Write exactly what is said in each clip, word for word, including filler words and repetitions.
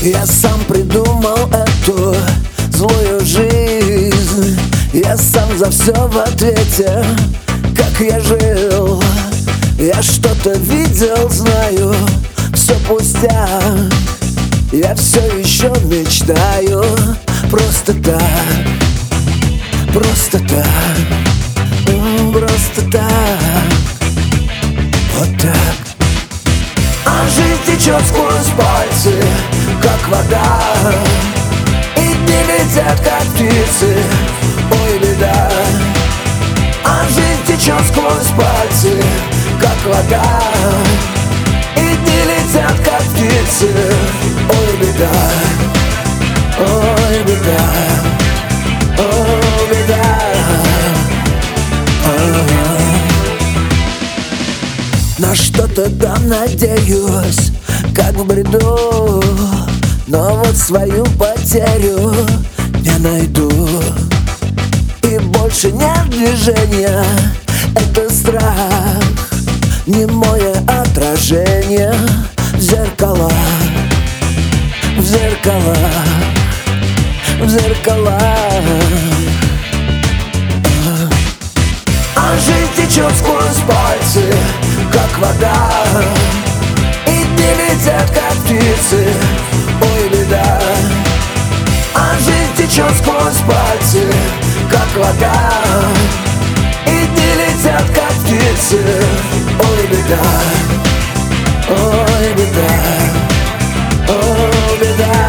Я сам придумал эту злую жизнь. Я сам за все в ответе. Как я жил, я что-то видел, знаю, все пустяк. Я все еще мечтаю. Просто так, просто так, м, просто так. Вот так. А жизнь течет сквозь пальцы, как вода, и дни летят, как птицы, ой, беда. А жизнь течет сквозь пальцы, как вода, и дни летят, как птицы, ой, беда, ой, беда, ой, беда. На что-то там надеюсь, как в бреду, но вот свою потерю не найду. И больше нет движения, это страх, немое отражение в зеркалах, в зеркалах, в зеркалах. А жизнь течет сквозь пальцы, как вода, и дни летят, как птицы, ой, беда. А жизнь течет сквозь пальцы, как вода, и дни летят, как птицы, ой, беда, ой, беда, ой, беда.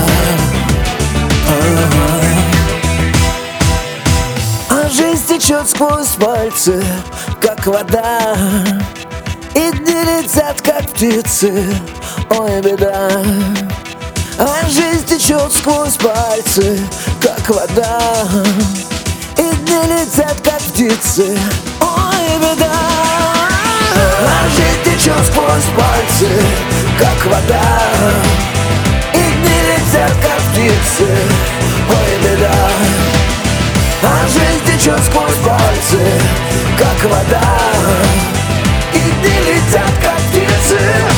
А жизнь течет сквозь пальцы, как вода, и дни летят, как птицы, ой, беда. А жизнь течет сквозь пальцы, как вода, и дни летят, как птицы, ой, беда. А жизнь течет сквозь пальцы, как вода, и дни летят, как птицы, ой, беда. А жизнь течет сквозь пальцы, как вода, и дни летят, как птицы.